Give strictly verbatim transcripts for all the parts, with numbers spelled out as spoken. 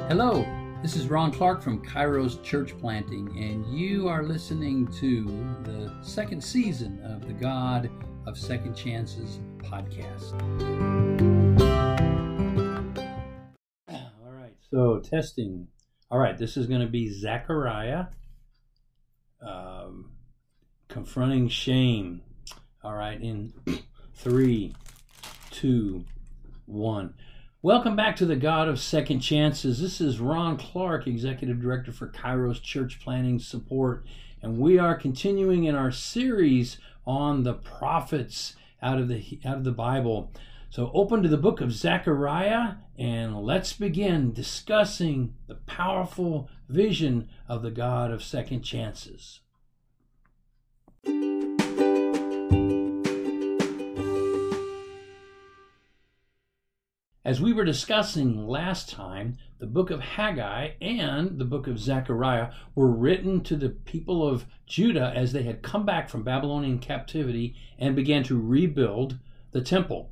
Hello, this is Ron Clark from Kairos Church Planting, and you are listening to the second season of the God of Second Chances podcast. All right, so testing. All right, this is going to be Zechariah um, confronting shame. All right, in three, two, one. Welcome back to the God of Second Chances. This is Ron Clark, Executive Director for Kairos Church Planting Support, and we are continuing in our series on the prophets out of the out of the Bible. So open to the book of Zechariah, and let's begin discussing the powerful vision of the God of Second Chances. As we were discussing last time, the book of Haggai and the book of Zechariah were written to the people of Judah as they had come back from Babylonian captivity and began to rebuild the temple.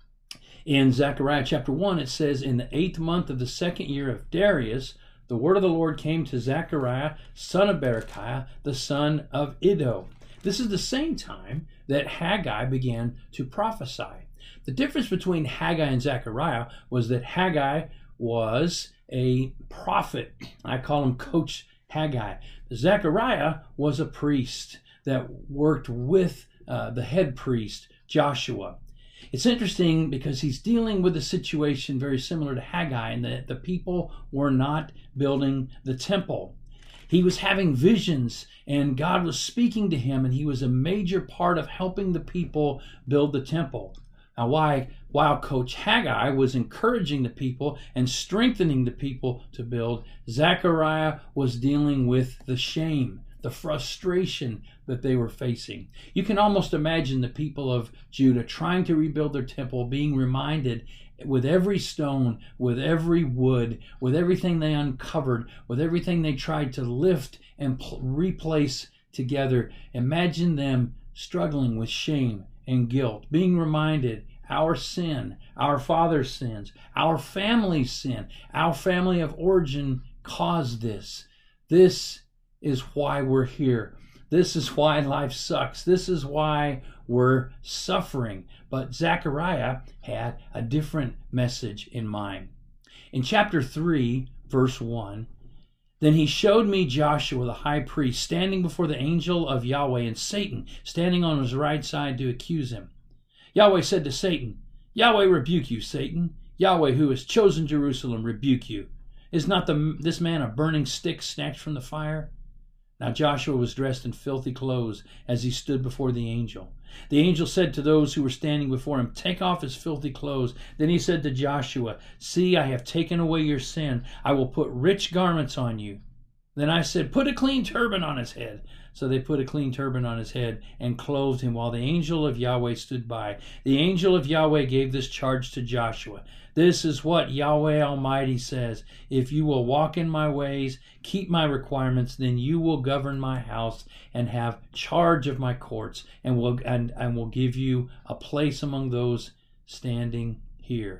In Zechariah chapter one, it says, "In the eighth month of the second year of Darius, the word of the Lord came to Zechariah, son of Berechiah, the son of Iddo." This is the same time that Haggai began to prophesy. The difference between Haggai and Zechariah was that Haggai was a prophet. I call him Coach Haggai. Zechariah was a priest that worked with uh, the head priest, Joshua. It's interesting because he's dealing with a situation very similar to Haggai in that the people were not building the temple. He was having visions, and God was speaking to him, and he was a major part of helping the people build the temple. Now, why, while Coach Haggai was encouraging the people and strengthening the people to build, Zechariah was dealing with the shame, the frustration that they were facing. You can almost imagine the people of Judah trying to rebuild their temple, being reminded with every stone, with every wood, with everything they uncovered, with everything they tried to lift and pl- replace together. Imagine them struggling with shame and guilt, being reminded our sin, our father's sins, our family's sin, our family of origin caused this. This is why we're here. This is why life sucks. This is why we're suffering. But Zechariah had a different message in mind. In chapter three, verse one, "Then he showed me Joshua the high priest standing before the angel of Yahweh, and Satan standing on his right side to accuse him. Yahweh said to Satan, 'Yahweh rebuke you, Satan. Yahweh, who has chosen Jerusalem, rebuke you. Is not the, this man a burning stick snatched from the fire?' Now Joshua was dressed in filthy clothes as he stood before the angel. The angel said to those who were standing before him, 'Take off his filthy clothes.' Then he said to Joshua, 'See, I have taken away your sin. I will put rich garments on you.' Then I said, 'Put a clean turban on his head.' So they put a clean turban on his head and clothed him while the angel of Yahweh stood by. The angel of Yahweh gave this charge to Joshua. 'This is what Yahweh Almighty says. If you will walk in my ways, keep my requirements, then you will govern my house and have charge of my courts, and will and, and will give you a place among those standing here.'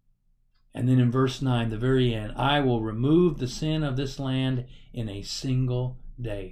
And then in verse nine, the very end, 'I will remove the sin of this land in a single day.'"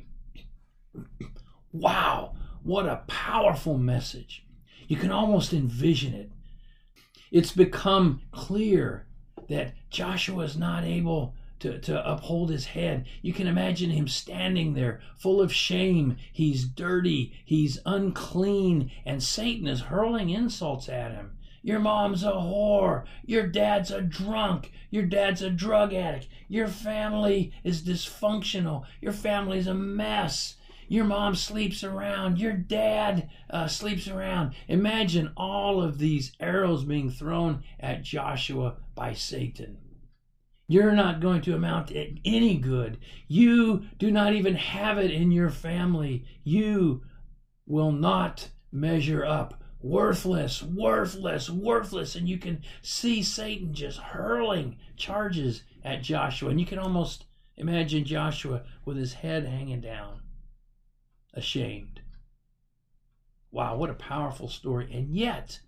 Wow, what a powerful message. You can almost envision it. It's become clear that Joshua is not able to, to uphold his head. You can imagine him standing there full of shame. He's dirty, he's unclean, and Satan is hurling insults at him. "Your mom's a whore. Your dad's a drunk. Your dad's a drug addict. Your family is dysfunctional. Your family's a mess. Your mom sleeps around. Your dad uh, sleeps around." Imagine all of these arrows being thrown at Joshua by Satan. "You're not going to amount to any good. You do not even have it in your family. You will not measure up. Worthless, worthless, worthless." And you can see Satan just hurling charges at Joshua. And you can almost imagine Joshua with his head hanging down, ashamed. Wow, what a powerful story. And yet,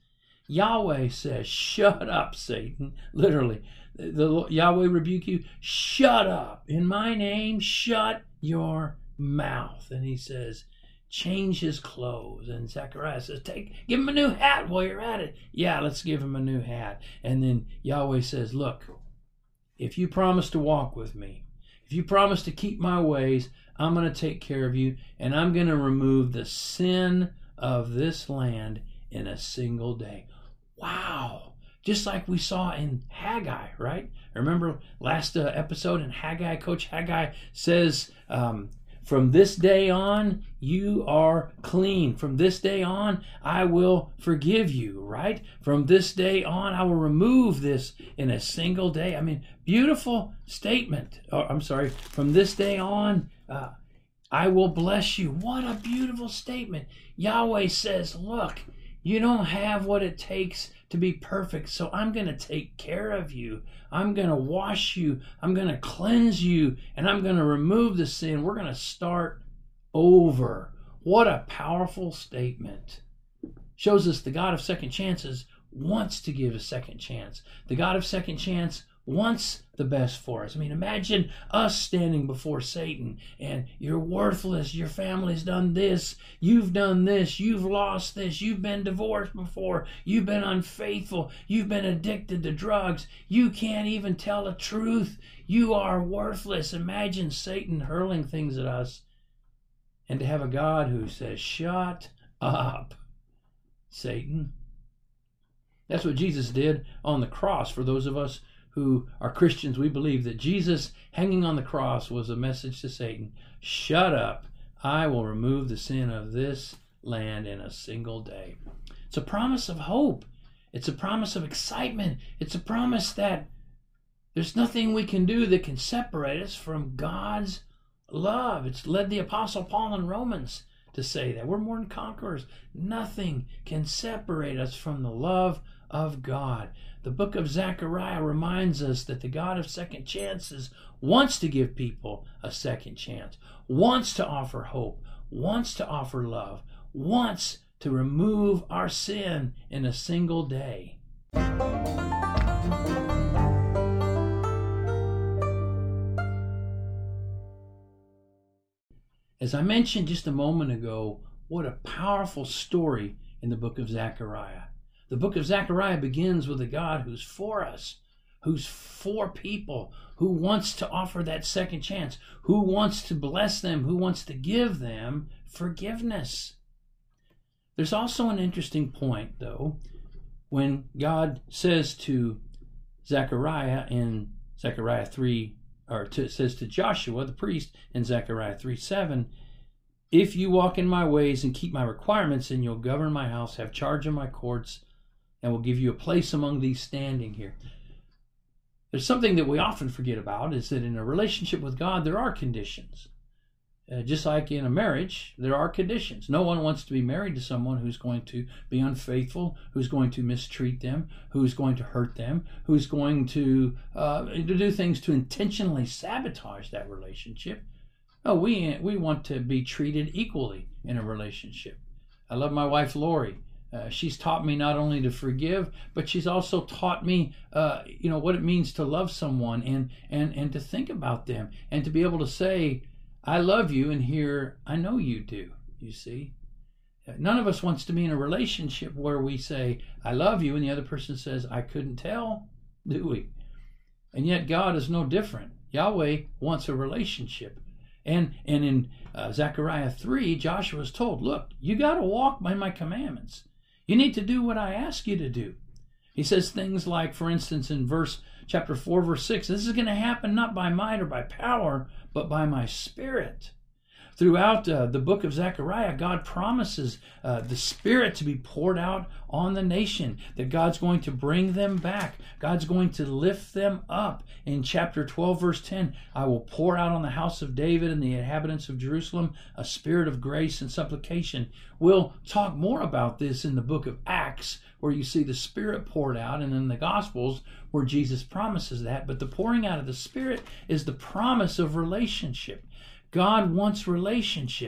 Yahweh says, shut up, Satan. Literally, the Yahweh rebuke you. Shut up. In my name, shut your mouth. And he says, change his clothes. And Zechariah says, take, give him a new hat while you're at it. Yeah, let's give him a new hat. And then Yahweh says, look, if you promise to walk with me, if you promise to keep my ways, I'm going to take care of you, and I'm going to remove the sin of this land in a single day. Wow. Just like we saw in Haggai, right? Remember last uh, episode in Haggai, Coach Haggai says, um, from this day on, you are clean. From this day on, I will forgive you, right? From this day on, I will remove this in a single day. I mean, beautiful statement. Oh, I'm sorry. From this day on, uh, I will bless you. What a beautiful statement. Yahweh says, look, you don't have what it takes to be perfect, so I'm going to take care of you. I'm going to wash you. I'm going to cleanse you, and I'm going to remove the sin. We're going to start over. What a powerful statement. Shows us the God of second chances wants to give a second chance. The God of second chance wants the best for us. I mean, imagine us standing before Satan and you're worthless, your family's done this, you've done this, you've lost this, you've been divorced before, you've been unfaithful, you've been addicted to drugs, you can't even tell the truth, you are worthless. Imagine Satan hurling things at us, and to have a God who says, shut up, Satan. That's what Jesus did on the cross. For those of us who are Christians, we believe that Jesus hanging on the cross was a message to Satan. Shut up. I will remove the sin of this land in a single day. It's a promise of hope. It's a promise of excitement. It's a promise that there's nothing we can do that can separate us from God's love. It's led the Apostle Paul in Romans to say that. We're more than conquerors. Nothing can separate us from the love of God. The book of Zechariah reminds us that the God of second chances wants to give people a second chance, wants to offer hope, wants to offer love, wants to remove our sin in a single day. As I mentioned just a moment ago, what a powerful story in the book of Zechariah. The book of Zechariah begins with a God who's for us, who's for people, who wants to offer that second chance, who wants to bless them, who wants to give them forgiveness. There's also an interesting point, though, when God says to Zechariah in Zechariah three, or to, says to Joshua, the priest, in Zechariah three seven, if you walk in my ways and keep my requirements, and you'll govern my house, have charge of my courts, and will give you a place among these standing here. There's something that we often forget about, is that in a relationship with God, there are conditions. Uh, just like in a marriage, there are conditions. No one wants to be married to someone who's going to be unfaithful, who's going to mistreat them, who's going to hurt them, who's going to, uh, to do things to intentionally sabotage that relationship. No, we, we want to be treated equally in a relationship. I love my wife, Lori. Uh, she's taught me not only to forgive, but she's also taught me, uh, you know, what it means to love someone and, and, and to think about them and to be able to say, I love you, and here, I know you do, you see. None of us wants to be in a relationship where we say, I love you, and the other person says, I couldn't tell, do we? And yet God is no different. Yahweh wants a relationship. And, and in uh, Zechariah three, Joshua is told, look, you got to walk by my commandments. You need to do what I ask you to do. He says things like, for instance, in verse chapter four, verse six, this is going to happen not by might or by power, but by my Spirit. Throughout uh, the book of Zechariah, God promises uh, the Spirit to be poured out on the nation, that God's going to bring them back. God's going to lift them up. In chapter twelve, verse ten, I will pour out on the house of David and the inhabitants of Jerusalem a spirit of grace and supplication. We'll talk more about this in the book of Acts, where you see the Spirit poured out, and in the Gospels, where Jesus promises that. But the pouring out of the Spirit is the promise of relationship. God wants relationship.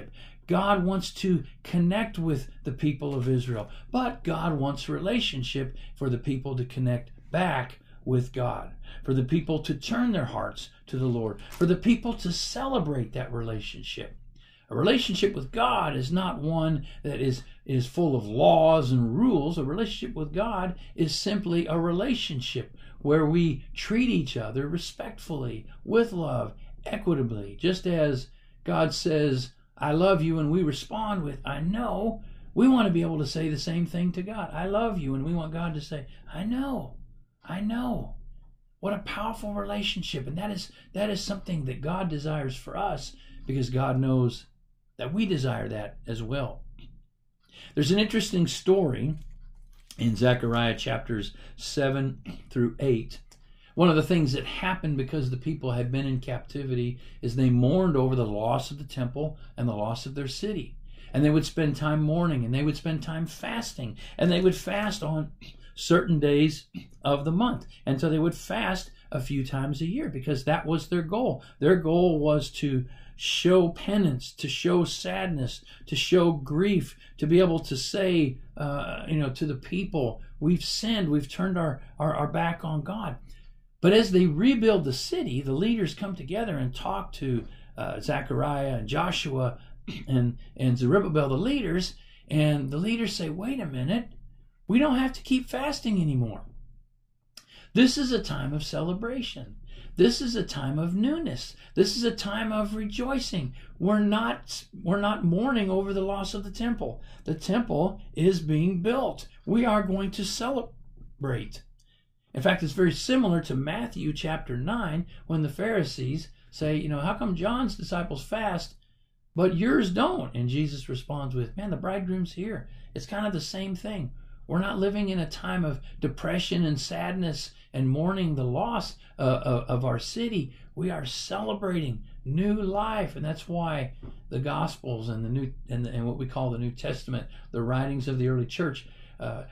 God wants to connect with the people of Israel, but God wants relationship for the people to connect back with God, for the people to turn their hearts to the Lord, for the people to celebrate that relationship. A relationship with God is not one that is, is full of laws and rules. A relationship with God is simply a relationship where we treat each other respectfully, with love, equitably. Just as God says, I love you, and we respond with, I know. We want to be able to say the same thing to God. I love you, and we want God to say, I know. I know. What a powerful relationship. And that is, that is something that God desires for us, because God knows that we desire that as well. There's an interesting story in Zechariah chapters seven through eight. One of the things that happened because the people had been in captivity is they mourned over the loss of the temple and the loss of their city. And they would spend time mourning, and they would spend time fasting, and they would fast on certain days of the month. And so they would fast a few times a year because that was their goal. Their goal was to show penance, to show sadness, to show grief, to be able to say, uh, you know, to the people, we've sinned, we've turned our, our, our back on God. But as they rebuild the city, the leaders come together and talk to uh, Zechariah and Joshua and, and Zerubbabel, the leaders, and the leaders say, wait a minute, we don't have to keep fasting anymore. This is a time of celebration. This is a time of newness. This is a time of rejoicing. We're not, we're not mourning over the loss of the temple. The temple is being built. We are going to celebrate. In fact, it's very similar to Matthew chapter nine, when the Pharisees say, you know, how come John's disciples fast, but yours don't? And Jesus responds with, man, the bridegroom's here. It's kind of the same thing. We're not living in a time of depression and sadness and mourning the loss uh, of, of our city. We are celebrating new life, and that's why the Gospels and the new and, the, and what we call the New Testament, the writings of the early church, uh,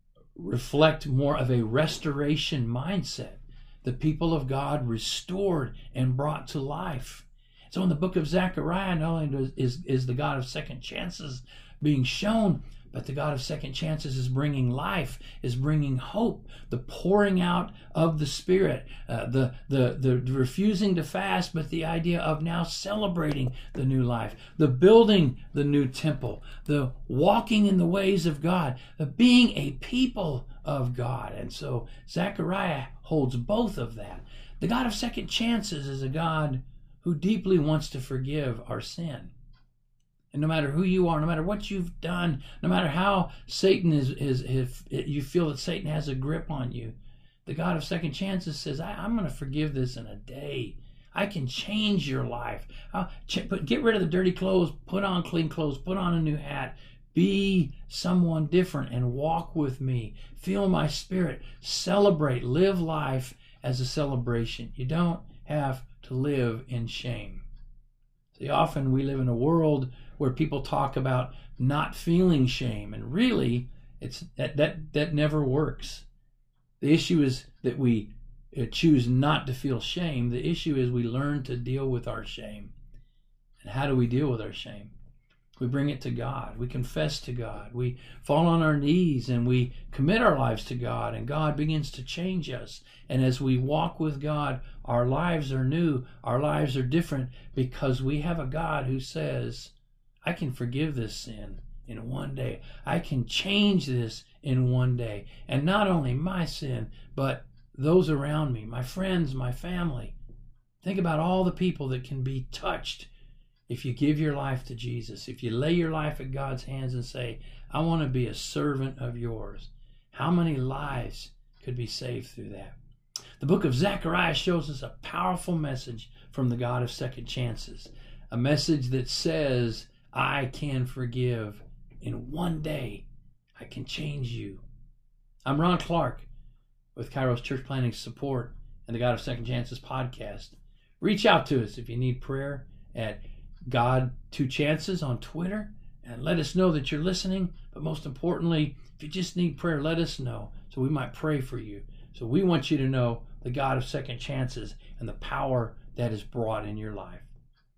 reflect more of a restoration mindset. The people of God restored and brought to life. So in the book of Zechariah, not only is is the God of second chances being shown, but the God of second chances is bringing life, is bringing hope, the pouring out of the Spirit, uh, the, the, the refusing to fast, but the idea of now celebrating the new life, the building the new temple, the walking in the ways of God, the being a people of God. And so Zechariah holds both of that. The God of second chances is a God who deeply wants to forgive our sin. And no matter who you are, no matter what you've done, no matter how Satan is, is if you feel that Satan has a grip on you, the God of second chances says, I, I'm going to forgive this in a day. I can change your life. I'll ch- but get rid of the dirty clothes, put on clean clothes, put on a new hat. Be someone different and walk with me. Feel my Spirit. Celebrate. Live life as a celebration. You don't have to live in shame. See, often we live in a world where people talk about not feeling shame, and really, it's that that that never works. The issue is that we choose not to feel shame. The issue is we learn to deal with our shame. And how do we deal with our shame? We bring it to God. We confess to God. We fall on our knees and we commit our lives to God, and God begins to change us. And as we walk with God, our lives are new. Our lives are different because we have a God who says, I can forgive this sin in one day. I can change this in one day. And not only my sin, but those around me, my friends, my family. Think about all the people that can be touched if you give your life to Jesus, if you lay your life at God's hands and say, I want to be a servant of yours. How many lives could be saved through that? The book of Zechariah shows us a powerful message from the God of second chances, a message that says, I can forgive in one day. I can change you. I'm Ron Clark with Kairos Church Planning Support and the God of Second Chances podcast. Reach out to us if you need prayer at God Two Chances on Twitter, and let us know that you're listening. But most importantly, if you just need prayer, let us know so we might pray for you. So we want you to know the God of second chances and the power that is brought in your life.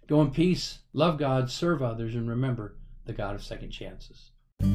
Go in peace, love God, serve others, and remember the God of second chances.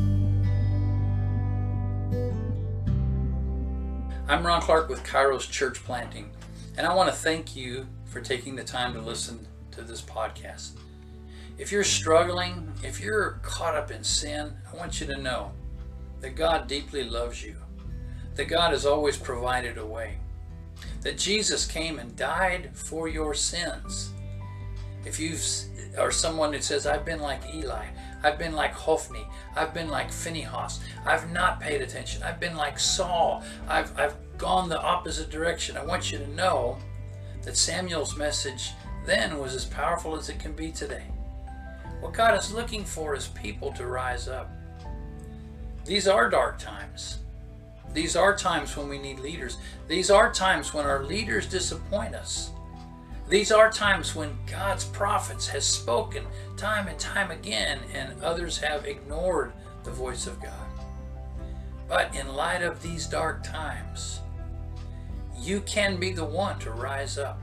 I'm Ron Clark with Kairos Church Planting, and I want to thank you for taking the time to listen to this podcast. If you're struggling, if you're caught up in sin, I want you to know that God deeply loves you, that God has always provided a way, that Jesus came and died for your sins. If you are someone that says, I've been like Eli, I've been like Hophni, I've been like Phinehas, I've not paid attention, I've been like Saul, I've, I've gone the opposite direction, I want you to know that Samuel's message then was as powerful as it can be today. What God is looking for is people to rise up. These are dark times. These are times when we need leaders. These are times when our leaders disappoint us. These are times when God's prophets has spoken time and time again and others have ignored the voice of God. But in light of these dark times, you can be the one to rise up.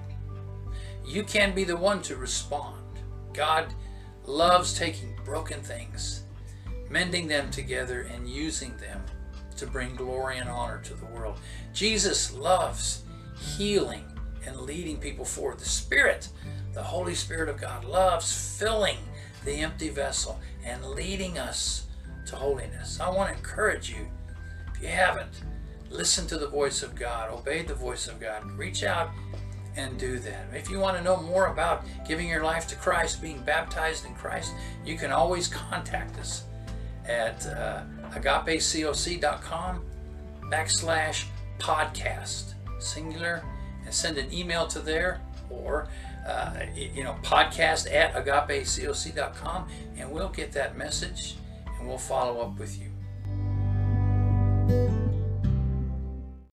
You can be the one to respond. God loves taking broken things, mending them together, and using them to bring glory and honor to the world. Jesus loves healing and leading people forward. The Spirit, the Holy Spirit of God, loves filling the empty vessel and leading us to holiness. I want to encourage you, if you haven't, listen to the voice of God, obey the voice of God, reach out and do that. If you want to know more about giving your life to Christ, being baptized in Christ, you can always contact us at uh, agapecoc.com backslash podcast, singular, and send an email to there, or uh, you know, podcast at agapecoc dot com, and we'll get that message and we'll follow up with you.